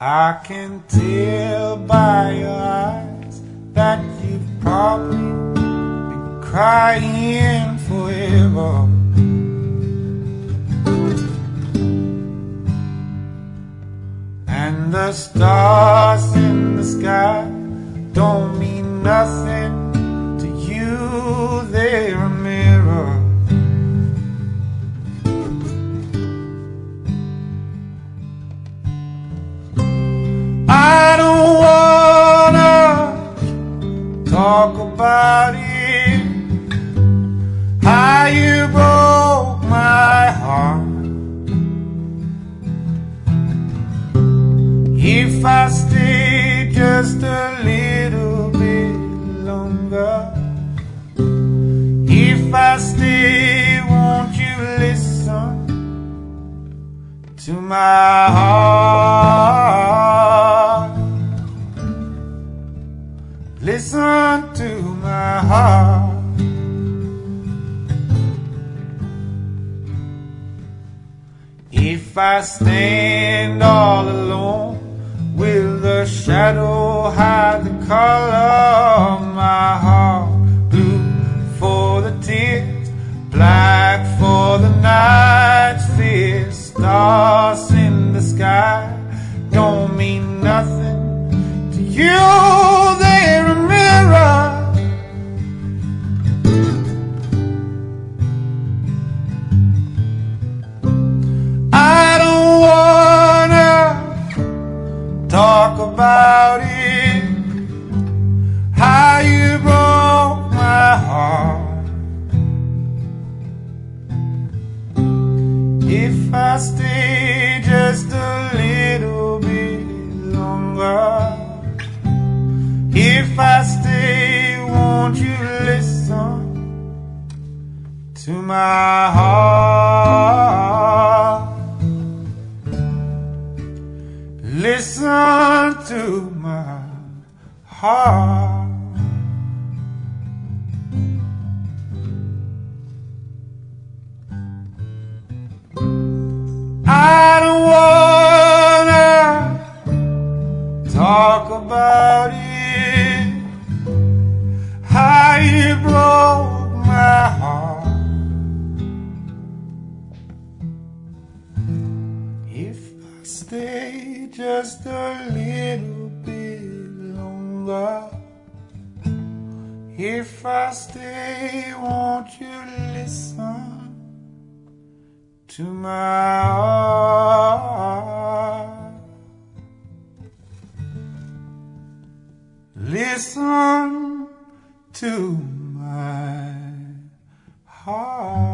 I can tell by your eyes that you've probably been crying forever. And the stars in the sky don't mean nothing to you, they're a mirror. I don't wanna talk about it, how you broke my heart. If I stay just a little bit longer, if I stay, won't you listen to my heart? Listen to my heart. If I stand all alone, will the shadow hide the color of my heart? Blue for the tears, black for the night's fear. Stars in the sky don't mean nothing to you, they're a mirror. I don't wanna talk about it, how you broke my heart. If I stay just a little bit longer, if I stay, won't you listen to my heart? Listen to my heart. I don't wanna talk about it, how you broke my heart. If I stay just a little bit longer, if I stay, won't you listen to my heart? Listen to my heart.